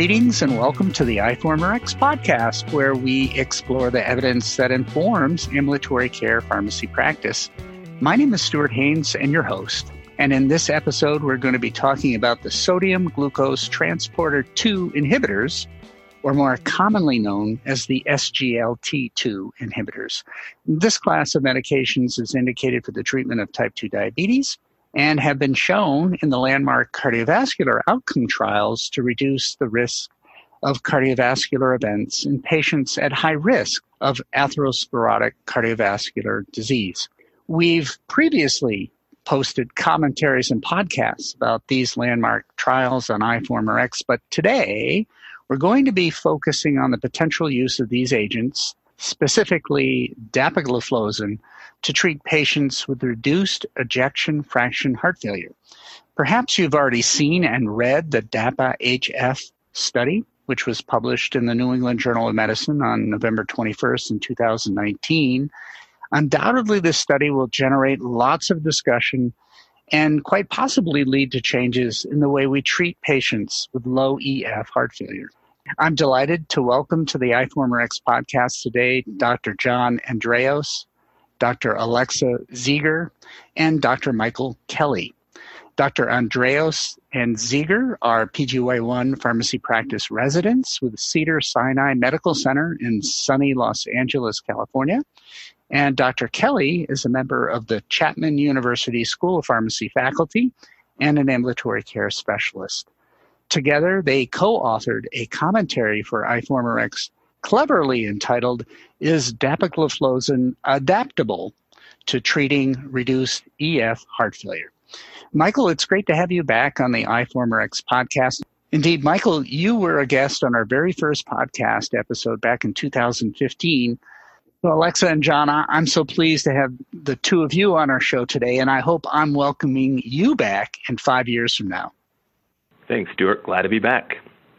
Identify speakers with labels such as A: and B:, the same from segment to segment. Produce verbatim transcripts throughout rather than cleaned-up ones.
A: Greetings and welcome to the iForumRx podcast, where we explore the evidence that informs ambulatory care pharmacy practice. My name is Stuart Haynes and your host. And in this episode, we're going to be talking about the sodium glucose transporter two inhibitors, or more commonly known as the S G L T two inhibitors. This class of medications is indicated for the treatment of type two diabetes and have been shown in the landmark cardiovascular outcome trials to reduce the risk of cardiovascular events in patients at high risk of atherosclerotic cardiovascular disease. We've previously posted commentaries and podcasts about these landmark trials on iForumRx, but today we're going to be focusing on the potential use of these agents, specifically dapagliflozin, to treat patients with reduced ejection fraction heart failure. Perhaps you've already seen and read the DAPA-H F study, which was published in the New England Journal of Medicine on November twenty-first in two thousand nineteen. Undoubtedly, this study will generate lots of discussion and quite possibly lead to changes in the way we treat patients with low E F heart failure. I'm delighted to welcome to the iForumRx podcast today Doctor John Andreos, Doctor Alexa Zieger, and Doctor Michael Kelly. Doctor Andreos and Zieger are P G Y one pharmacy practice residents with Cedars-Sinai Medical Center in sunny Los Angeles, California. And Doctor Kelly is a member of the Chapman University School of Pharmacy faculty and an ambulatory care specialist. Together, they co-authored a commentary for iForumRx cleverly entitled, "Is Dapagliflozin Adaptable to Treating Reduced E F Heart Failure?" Michael, it's great to have you back on the iForumRx podcast. Indeed, Michael, you were a guest on our very first podcast episode back in two thousand fifteen. So Alexa and John, I'm so pleased to have the two of you on our show today, and I hope I'm welcoming you back in five years from now.
B: Thanks, Stuart. Glad to be back.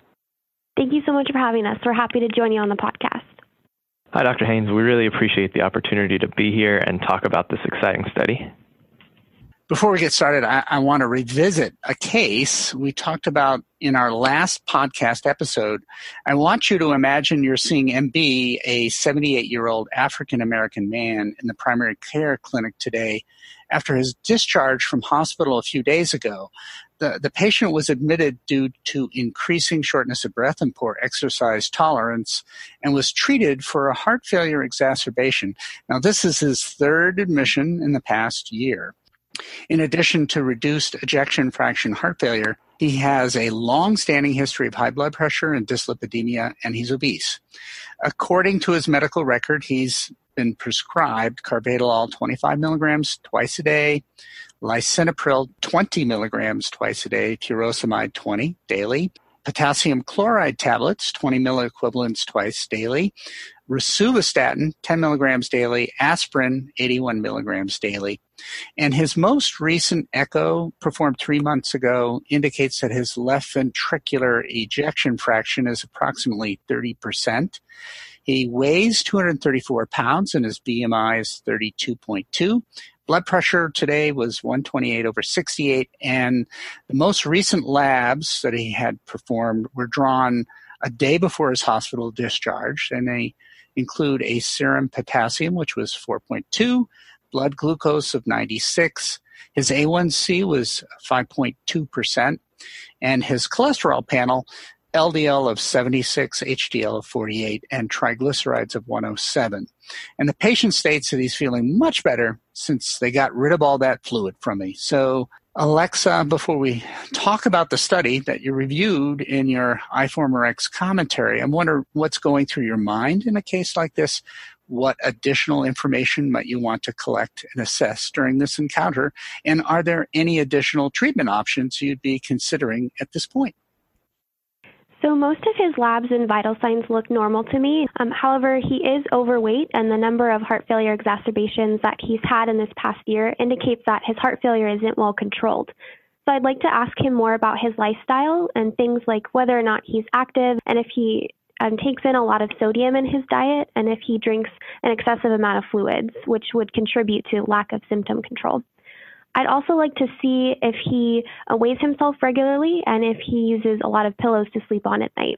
C: Thank you so much for having us. We're happy to join you on the podcast.
B: Hi, Doctor Haynes. We really appreciate the opportunity to be here and talk about this exciting study.
A: Before we get started, I, I want to revisit a case we talked about in our last podcast episode. I want you to imagine you're seeing M B, a seventy-eight-year-old African-American man in the primary care clinic today after his discharge from hospital a few days ago. The, the patient was admitted due to increasing shortness of breath and poor exercise tolerance and was treated for a heart failure exacerbation. Now, this is his third admission in the past year. In addition to reduced ejection fraction heart failure, he has a long-standing history of high blood pressure and dyslipidemia, and he's obese. According to his medical record, he's been prescribed carvedilol twenty-five milligrams twice a day, lisinopril twenty milligrams twice a day, furosemide twenty daily, potassium chloride tablets twenty milliequivalents twice daily, rosuvastatin ten milligrams daily, aspirin eighty-one milligrams daily. And his most recent echo, performed three months ago, indicates that his left ventricular ejection fraction is approximately thirty percent. He weighs two hundred thirty-four pounds and his B M I is thirty-two point two. Blood pressure today was one twenty-eight over sixty-eight, and the most recent labs that he had performed were drawn a day before his hospital discharge, and they include a serum potassium, which was four point two, blood glucose of ninety-six, his A one C was five point two percent, and his cholesterol panel, L D L of seventy-six, H D L of forty-eight, and triglycerides of one oh seven. And the patient states that he's feeling much better since they got rid of all that fluid from me. So, Alexa, before we talk about the study that you reviewed in your iForumRx commentary, I wonder what's going through your mind in a case like this. What additional information might you want to collect and assess during this encounter? And are there any additional treatment options you'd be considering at this point?
C: So most of his labs and vital signs look normal to me. Um, however, he is overweight, and the number of heart failure exacerbations that he's had in this past year indicates that his heart failure isn't well controlled. So I'd like to ask him more about his lifestyle and things like whether or not he's active and if he um, takes in a lot of sodium in his diet and if he drinks an excessive amount of fluids, which would contribute to lack of symptom control. I'd also like to see if he uh, weighs himself regularly and if he uses a lot of pillows to sleep on at night.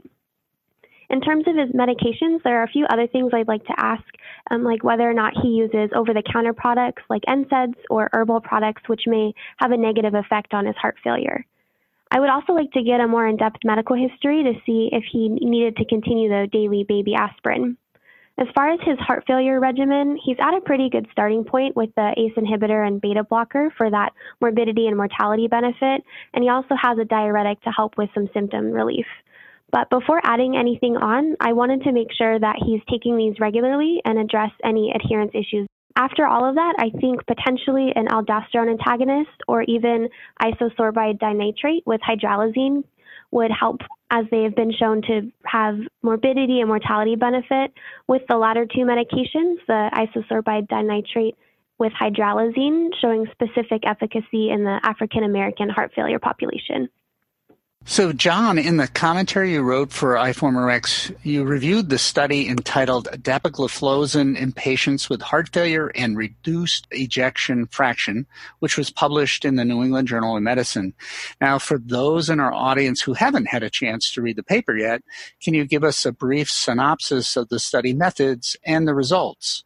C: In terms of his medications, there are a few other things I'd like to ask, um, like whether or not he uses over-the-counter products like N SAIDs or herbal products, which may have a negative effect on his heart failure. I would also like to get a more in-depth medical history to see if he needed to continue the daily baby aspirin. As far as his heart failure regimen, he's at a pretty good starting point with the A C E inhibitor and beta blocker for that morbidity and mortality benefit, and he also has a diuretic to help with some symptom relief. But before adding anything on, I wanted to make sure that he's taking these regularly and address any adherence issues. After all of that, I think potentially an aldosterone antagonist or even isosorbide dinitrate with hydralazine would help, as they have been shown to have morbidity and mortality benefit. With the latter two medications, the isosorbide dinitrate with hydralazine showing specific efficacy in the African American heart failure population.
A: So, John, in the commentary you wrote for iForumRx, you reviewed the study entitled Dapagliflozin in Patients with Heart Failure and Reduced Ejection Fraction, which was published in the New England Journal of Medicine. Now, for those in our audience who haven't had a chance to read the paper yet, can you give us a brief synopsis of the study methods and the results?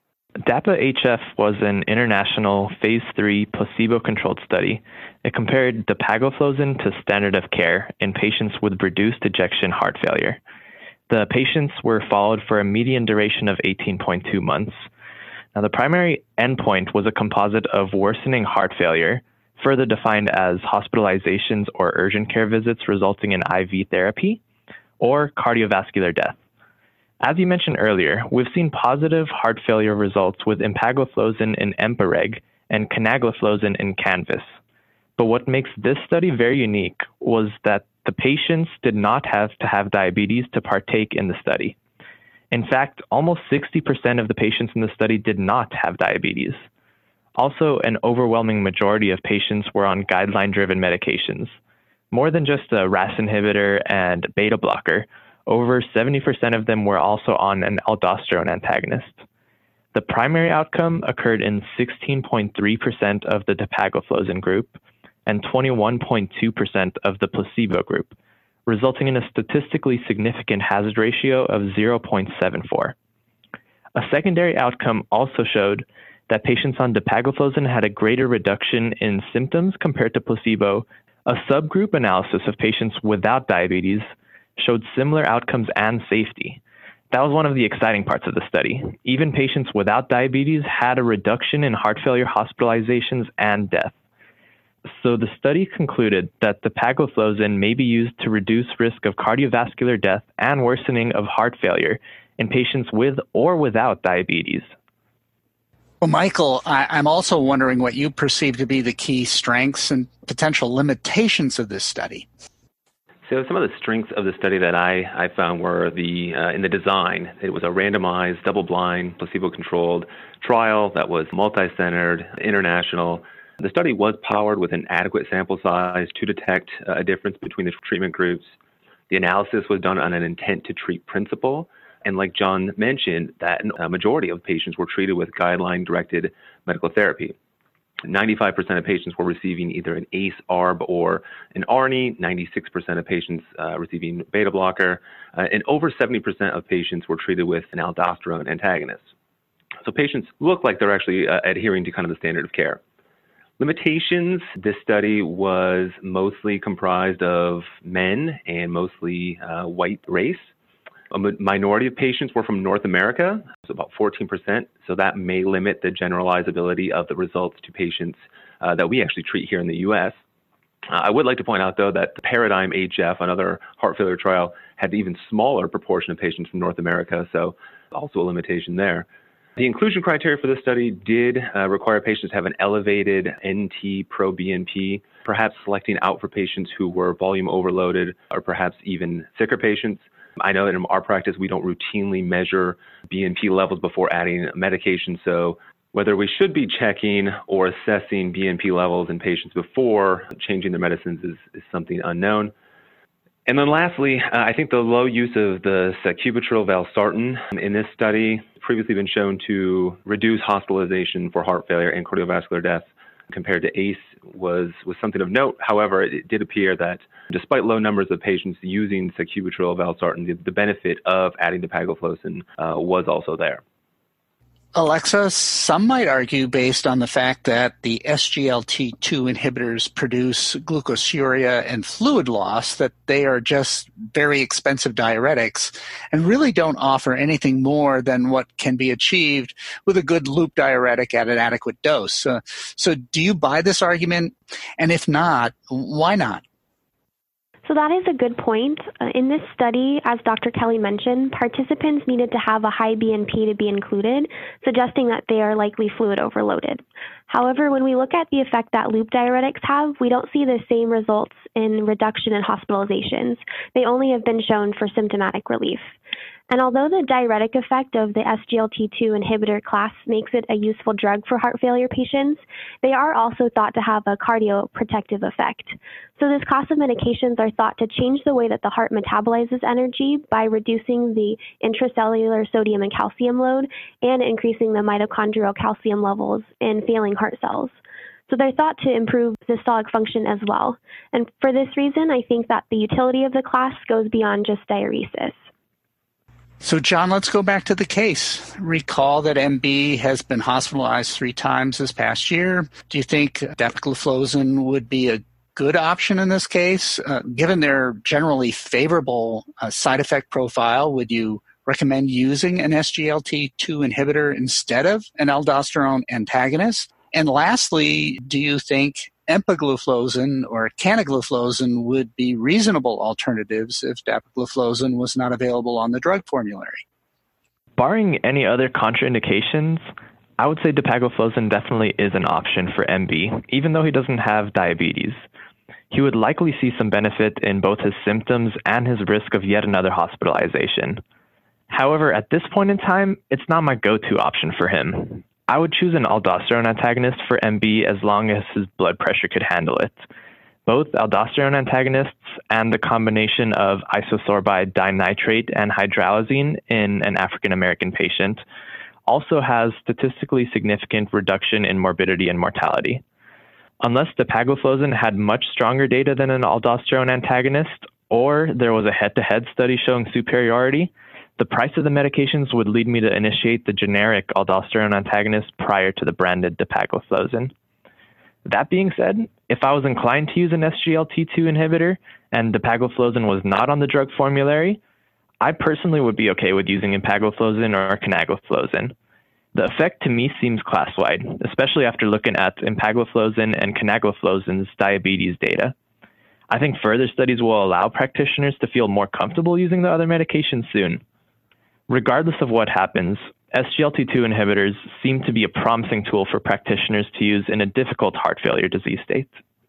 B: DAPA-H F was an international phase three placebo-controlled study. It compared dapagliflozin to standard of care in patients with reduced ejection heart failure. The patients were followed for a median duration of eighteen point two months. Now, the primary endpoint was a composite of worsening heart failure, further defined as hospitalizations or urgent care visits resulting in I V therapy, or cardiovascular death. As you mentioned earlier, we've seen positive heart failure results with empagliflozin in EMPA-REG and canagliflozin in CANVAS. But what makes this study very unique was that the patients did not have to have diabetes to partake in the study. In fact, almost sixty percent of the patients in the study did not have diabetes. Also, an overwhelming majority of patients were on guideline-driven medications. More than just a R A S inhibitor and beta blocker, over seventy percent of them were also on an aldosterone antagonist. The primary outcome occurred in sixteen point three percent of the dapagliflozin group and twenty-one point two percent of the placebo group, resulting in a statistically significant hazard ratio of zero point seven four. A secondary outcome also showed that patients on dapagliflozin had a greater reduction in symptoms compared to placebo. A subgroup analysis of patients without diabetes showed similar outcomes and safety. That was one of the exciting parts of the study. Even patients without diabetes had a reduction in heart failure hospitalizations and death. So the study concluded that dapagliflozin may be used to reduce risk of cardiovascular death and worsening of heart failure in patients with or without diabetes.
A: Well, Michael, I, I'm also wondering what you perceive to be the key strengths and potential limitations of this study.
D: So some of the strengths of the study that I, I found were the uh, in the design. It was a randomized, double-blind, placebo-controlled trial that was multi-centered, international. The study was powered with an adequate sample size to detect uh, a difference between the treatment groups. The analysis was done on an intent-to-treat principle. And like John mentioned, that a majority of patients were treated with guideline-directed medical therapy. ninety-five percent of patients were receiving either an A C E, A R B, or an A R N I, ninety-six percent of patients uh, receiving beta blocker, uh, and over seventy percent of patients were treated with an aldosterone antagonist. So patients look like they're actually uh, adhering to kind of the standard of care. Limitations: this study was mostly comprised of men and mostly uh, white race. A minority of patients were from North America, so about fourteen percent, so that may limit the generalizability of the results to patients uh, that we actually treat here in the U S. Uh, I would like to point out, though, that the Paradigm H F, another heart failure trial, had an even smaller proportion of patients from North America, so also a limitation there. The inclusion criteria for this study did uh, require patients to have an elevated N T-pro-B N P, perhaps selecting out for patients who were volume overloaded or perhaps even sicker patients. I know that in our practice, we don't routinely measure B N P levels before adding medication, so whether we should be checking or assessing B N P levels in patients before changing their medicines is, is something unknown. And then lastly, uh, I think the low use of the sacubitril valsartan in this study previously been shown to reduce hospitalization for heart failure and cardiovascular death compared to A C E was, was something of note. However, it did appear that despite low numbers of patients using sacubitril valsartan, the, the benefit of adding dapagliflozin uh, was also there.
A: Alexa, some might argue, based on the fact that the S G L T two inhibitors produce glucosuria and fluid loss, that they are just very expensive diuretics and really don't offer anything more than what can be achieved with a good loop diuretic at an adequate dose. Uh, so do you buy this argument? And if not, why not?
C: So that is a good point. Uh, in this study, as Doctor Kelly mentioned, participants needed to have a high B N P to be included, suggesting that they are likely fluid overloaded. However, when we look at the effect that loop diuretics have, we don't see the same results in reduction in hospitalizations. They only have been shown for symptomatic relief. And although the diuretic effect of the S G L T two inhibitor class makes it a useful drug for heart failure patients, they are also thought to have a cardioprotective effect. So this class of medications are thought to change the way that the heart metabolizes energy by reducing the intracellular sodium and calcium load and increasing the mitochondrial calcium levels in failing heart cells. So they're thought to improve systolic function as well. And for this reason, I think that the utility of the class goes beyond just diuresis.
A: So, John, let's go back to the case. Recall that M B has been hospitalized three times this past year. Do you think dapagliflozin would be a good option in this case? Uh, given their generally favorable uh, side effect profile, would you recommend using an S G L T two inhibitor instead of an aldosterone antagonist? And lastly, do you think empagliflozin or canagliflozin would be reasonable alternatives if dapagliflozin was not available on the drug formulary?
B: Barring any other contraindications, I would say dapagliflozin definitely is an option for M B, even though he doesn't have diabetes. He would likely see some benefit in both his symptoms and his risk of yet another hospitalization. However, at this point in time, it's not my go-to option for him. I would choose an aldosterone antagonist for M B as long as his blood pressure could handle it. Both aldosterone antagonists and the combination of isosorbide dinitrate and hydralazine in an African American patient also has statistically significant reduction in morbidity and mortality. Unless dapagliflozin had much stronger data than an aldosterone antagonist, or there was a head-to-head study showing superiority, the price of the medications would lead me to initiate the generic aldosterone antagonist prior to the branded dapagliflozin. That being said, if I was inclined to use an S G L T two inhibitor and dapagliflozin was not on the drug formulary, I personally would be okay with using empagliflozin or canagliflozin. The effect to me seems class-wide, especially after looking at empagliflozin and canagliflozin's diabetes data. I think further studies will allow practitioners to feel more comfortable using the other medications soon. Regardless of what happens, S G L T two inhibitors seem to be a promising tool for practitioners to use in a difficult heart failure disease state.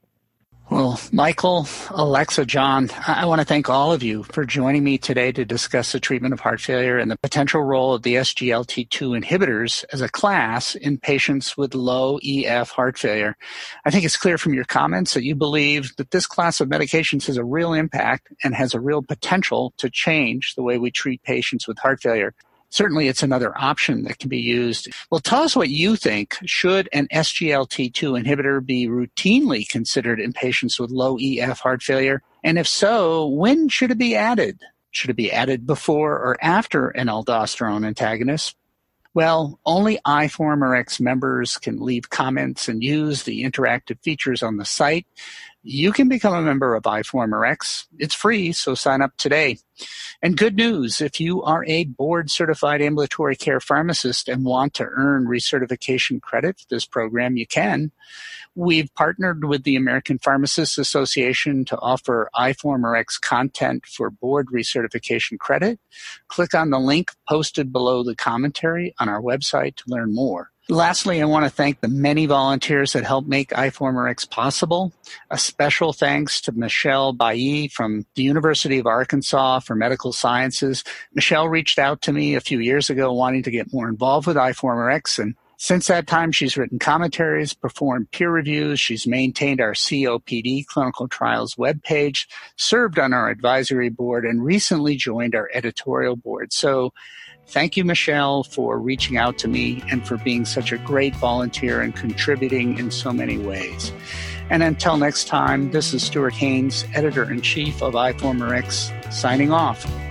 A: Well, Michael, Alexa, John, I want to thank all of you for joining me today to discuss the treatment of heart failure and the potential role of the S G L T two inhibitors as a class in patients with low E F heart failure. I think it's clear from your comments that you believe that this class of medications has a real impact and has a real potential to change the way we treat patients with heart failure. Certainly, it's another option that can be used. Well, tell us what you think. Should an S G L T two inhibitor be routinely considered in patients with low E F heart failure? And if so, when should it be added? Should it be added before or after an aldosterone antagonist? Well, only iForumRx members can leave comments and use the interactive features on the site. You can become a member of iForumRx. It's free, so sign up today. And good news, if you are a board-certified ambulatory care pharmacist and want to earn recertification credit for this program, you can. We've partnered with the American Pharmacists Association to offer iForumRx content for board recertification credit. Click on the link posted below the commentary on our website to learn more. Lastly, I want to thank the many volunteers that helped make iForumRx possible. A special thanks to Michelle Bailly from the University of Arkansas for Medical Sciences. Michelle reached out to me a few years ago wanting to get more involved with iForumRx, and Since that time, she's written commentaries, performed peer reviews, she's maintained our C O P D clinical trials webpage, served on our advisory board, and recently joined our editorial board. So thank you, Michelle, for reaching out to me and for being such a great volunteer and contributing in so many ways. And until next time, this is Stuart Haines, Editor-in-Chief of iForumRx, signing off.